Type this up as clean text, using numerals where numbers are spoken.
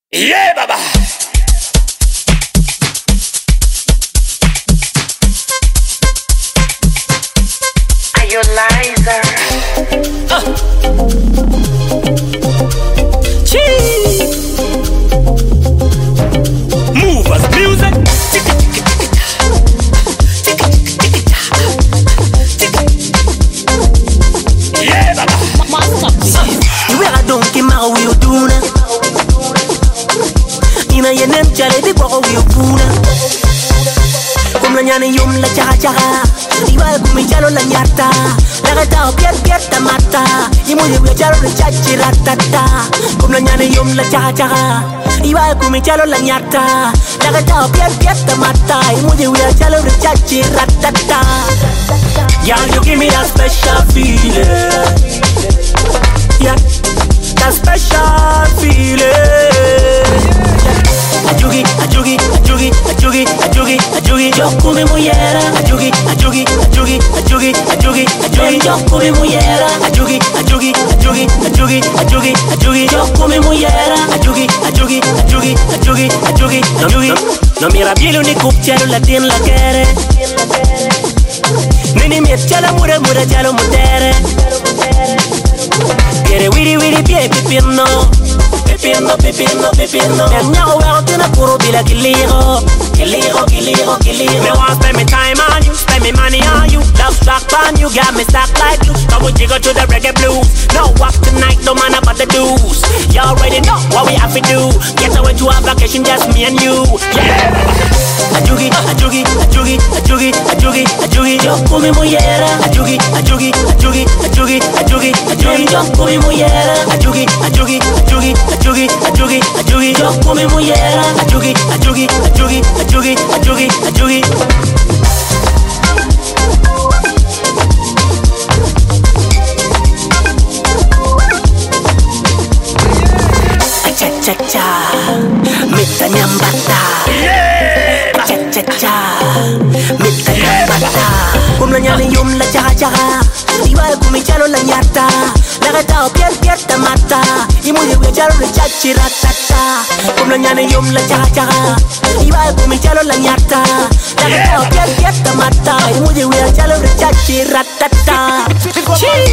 Yeah, baba. Are you liar? Cheese. Movers music. Yeah, baba. You I don't give my way you do now. Ina yenem chale di boko wi puna. Kum la nyane yum la chaha chaha. Iba kumi chalo la nyata. La gata o pier pier tamata. Imu de wi chalo la chachi ratata. Kum la nyane yum la chaha chaha. Iba kumi chalo la nyata. La gata o pier pier tamata. Imu de wi chalo la chachi ratata. Girl, you give me that special feeling. Yeah, that special feeling. Ajugi, ajugi, ajugi, ajugi, ajugi, ajugi. Yo come muyera. Ajugi, ajugi, ajugi, ajugi, ajugi, ajugi. Yo come muyera. Ajugi, ajugi, ajugi, ajugi, ajugi, ajugi. Yo come muyera. Ajugi, ajugi, ajugi, ajugi, ajugi, ajugi. No mira bien ni cupchero la tien la quere. Nini miet chala mura mura chalo mutere. Quiere wiri wiri pie pipino. Pipino, pipino, pipino. Me nyago wero tina puro bila kiliro. Kiliro, kiliro, kiliro. Me want spend me time on you, spend me money on you. Love struck on you, got me stuck like you. Come on, jiggle to the reggae blues. No walk tonight, no man about the dues. You already know what we have to do. Get away to a vacation, just me and you. Yeah. Ajugi, ajugi, ajugi, ajugi, ajugi, ajugi. Yo come muyera. Ajugi, ajugi, ajugi, ajugi, ajugi, ajugi. Yo come muyera. Ajugi, ajugi, ajugi, ajugi, ajugi, ajugi. Yo come muyera. Ajugi, ajugi, ajugi, ajugi, ajugi, ajugi. Cha cha cha, mita nyambata. Cha cha cha, mita nyambata. Kum la nyane yum la chaha chaha. Iba kumi chalo la nyata. La gata o pier pier tamata. Imu de wi chalo la chachi ratata. Kum la nyane yum la chaha chaha. Iba kumi chalo la nyata. La gata o pier pier tamata. Imu de wi chalo la chachi ratata.